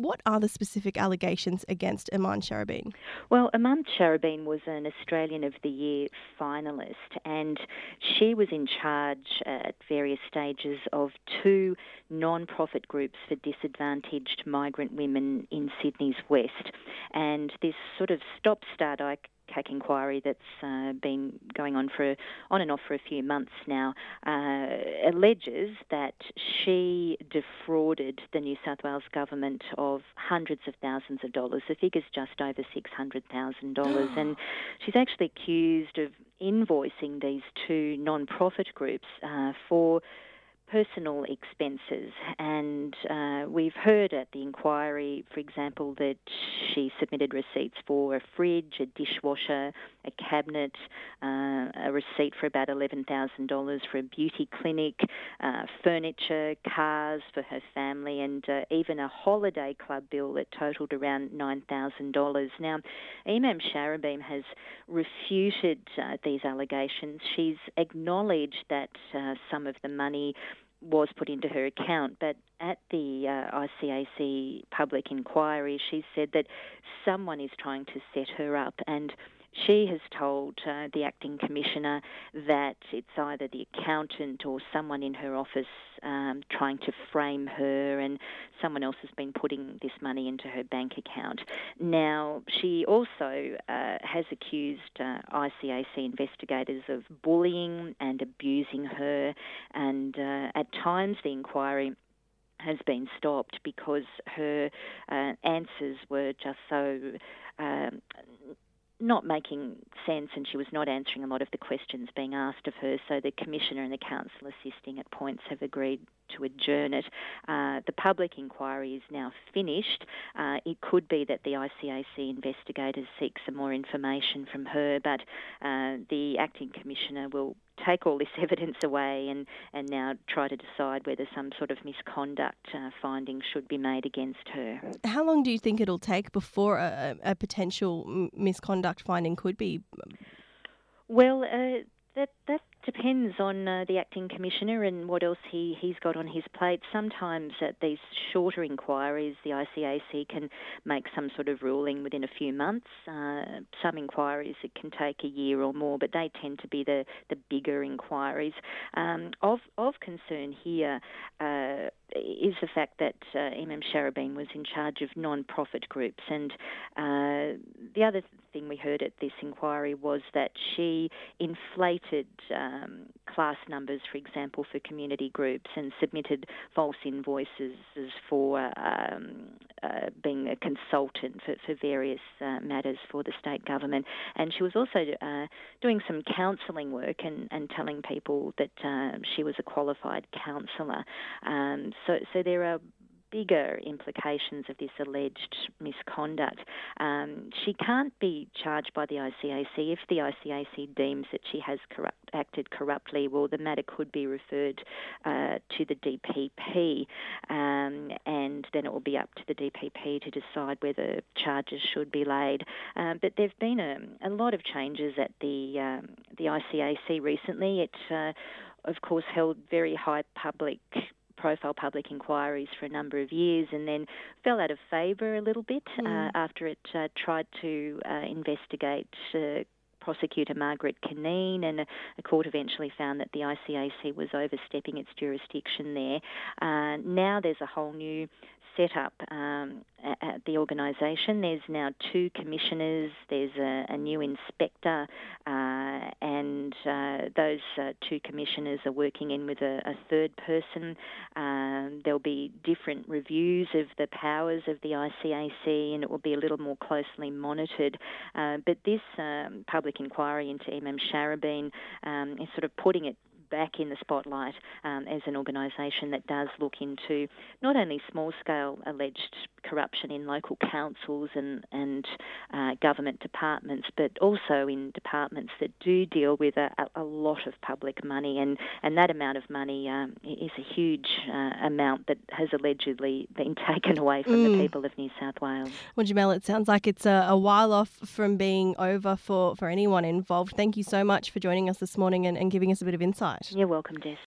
what are the specific allegations against Iman Sharabin? Well, Iman Sharabin was an Australian of the Year finalist, and she was in charge at various stages of two non-profit groups for disadvantaged migrant women in Sydney's West. And this sort of stop-start ICAC inquiry that's been going on and off for a few months now alleges that she defrauded the New South Wales government of hundreds of thousands of dollars. The figure's just over $600,000, and she's actually accused of invoicing these two non-profit groups for personal expenses. And we've heard at the inquiry, for example, that she submitted receipts for a fridge, a dishwasher, a cabinet, a receipt for about $11,000 for a beauty clinic, furniture, cars for her family, and even a holiday club bill that totalled around $9,000. Now, Iman Sharabin has refuted these allegations. She's acknowledged that some of the money was put into her account, but at the ICAC public inquiry, she said that someone is trying to set her up, and she has told the acting commissioner that it's either the accountant or someone in her office trying to frame her, and someone else has been putting this money into her bank account. Now, she also has accused ICAC investigators of bullying and abusing her, and at times the inquiry has been stopped because her answers were just so not making sense, and she was not answering a lot of the questions being asked of her. So the Commissioner and the Council assisting at points have agreed to adjourn it. The public inquiry is now finished. It could be that the ICAC investigators seek some more information from her, but the Acting Commissioner will take all this evidence away and now try to decide whether some sort of misconduct finding should be made against her. How long do you think it'll take before a potential misconduct finding could be? Well, that depends on the Acting Commissioner and what else he's got on his plate. Sometimes at these shorter inquiries, the ICAC can make some sort of ruling within a few months. Some inquiries, it can take a year or more, but they tend to be the bigger inquiries. Of concern here is the fact that Iman Sharabin was in charge of non-profit groups, and the other thing we heard at this inquiry was that she inflated class numbers, for example, for community groups, and submitted false invoices for being a consultant for various matters for the state government. And she was also doing some counselling work and telling people that she was a qualified counsellor. So there are bigger implications of this alleged misconduct. She can't be charged by the ICAC. If the ICAC deems that she has acted corruptly, well, the matter could be referred to the DPP, and then it will be up to the DPP to decide whether charges should be laid. But there have been a lot of changes at the ICAC recently. It, of course, held very high profile public inquiries for a number of years, and then fell out of favour a little bit after it tried to investigate prosecutor Margaret Cunneen, and a court eventually found that the ICAC was overstepping its jurisdiction there. Now there's a whole new set-up at the organisation. There's now two commissioners, there's a new inspector, and those two commissioners are working in with a third person. There'll be different reviews of the powers of the ICAC, and it will be a little more closely monitored. But this public inquiry into Iman Sharabin is sort of putting it back in the spotlight as an organisation that does look into not only small-scale alleged corruption in local councils and government departments, but also in departments that do deal with a lot of public money, and that amount of money is a huge amount that has allegedly been taken away from the people of New South Wales. Well, Jamel, it sounds like it's a while off from being over for anyone involved. Thank you so much for joining us this morning and giving us a bit of insight. You're welcome, Jess.